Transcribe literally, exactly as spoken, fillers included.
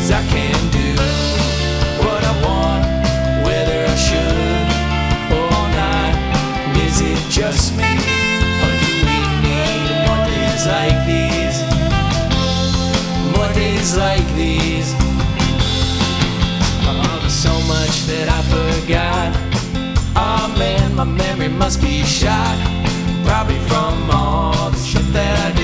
'cause I can do what I want, whether I should or not. Is it just me, or do we need more days like these? More days like these. Oh, there's so much that I forgot. Oh man, my memory must be shot, probably from all the shit that I did.